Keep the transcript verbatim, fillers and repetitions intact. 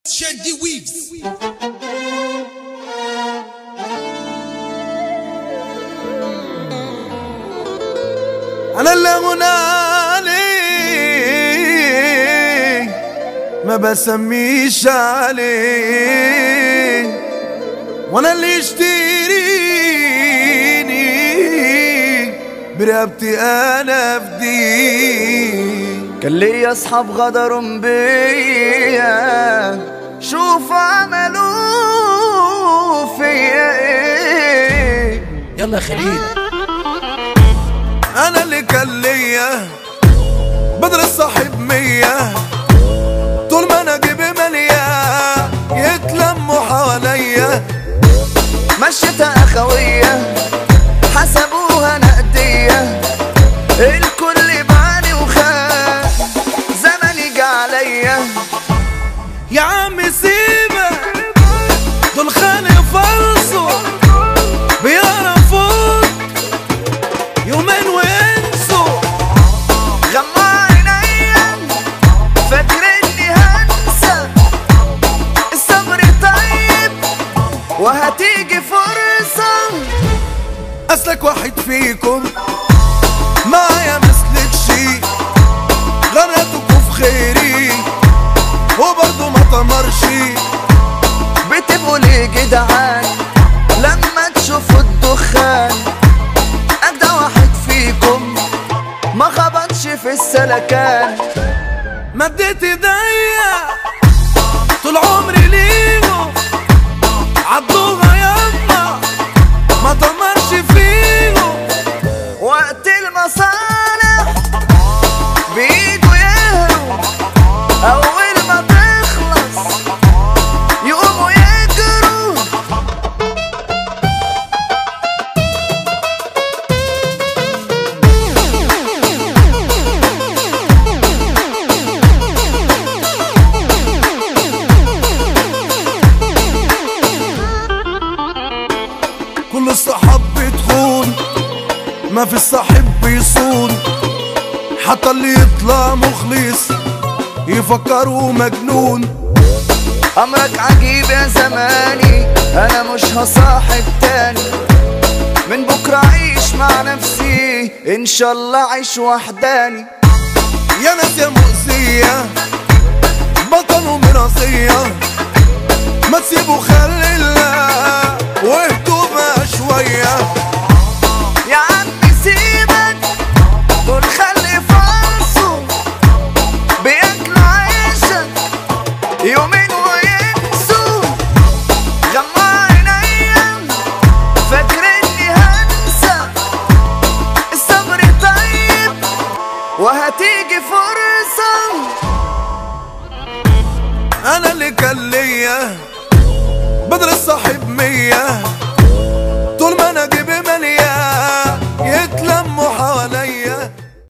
شادي ويفز. أنا اللي غنالي ما بسميش عليه، وانا اللي يشتريني برقبتي انا فديه. كان ليا اصحاب غدروا بيا، شوف عملوا فيا ايه. يلا يا خليل. انا اللي كان ليا بدر الصاحب مية، طول ما انا جيبي مالية يتلموا حواليا. مشيتها اخوية حسبوها نقدية، الكل بعاني وخاف زمني جه عليا. يا عم سيبك دول خانق فلصوا بيعرفوك يومين وينسوا. غمى عينيا فاكر اني هنسى، الصبر طيب وهتيجي فرصة. أسلك واحد فيكم معايا مسلكشي، غرقتكوا في خيري وبرضه ما طمرشي. بتبقوا ليه جدعان لما تشوفوا الدخان؟ أجدع واحد فيكم ما خبطش في السلكان. مديت ايديا طول عمري ليهم، عضوها يما ما طمرش فيهم. وقت المصالح بيجوا يهروا، أول ما تخلص يقوموا يجروا. كل الصحاب بتخون، ما في الصاحب بيصون، حتى اللي يطلع مخلص يفكروا مجنون. أمرك عجيب يا زماني، أنا مش هصاحب تاني. من بكرة عيش مع نفسي، إن شاء الله عيش وحداني. يا ناس يا مؤذية بطل ومرازية، ما تسيبوا خلي الله واهدوا بقى شوية. يا عم سيبك دول خلي فلصوا، بياكلوا عيشك يومين وينسوا. غمى عينيا فاكر اني هنسى، الصبر طيب وهتيجي فرصة. أنا اللي كان ليا بدر الصاحب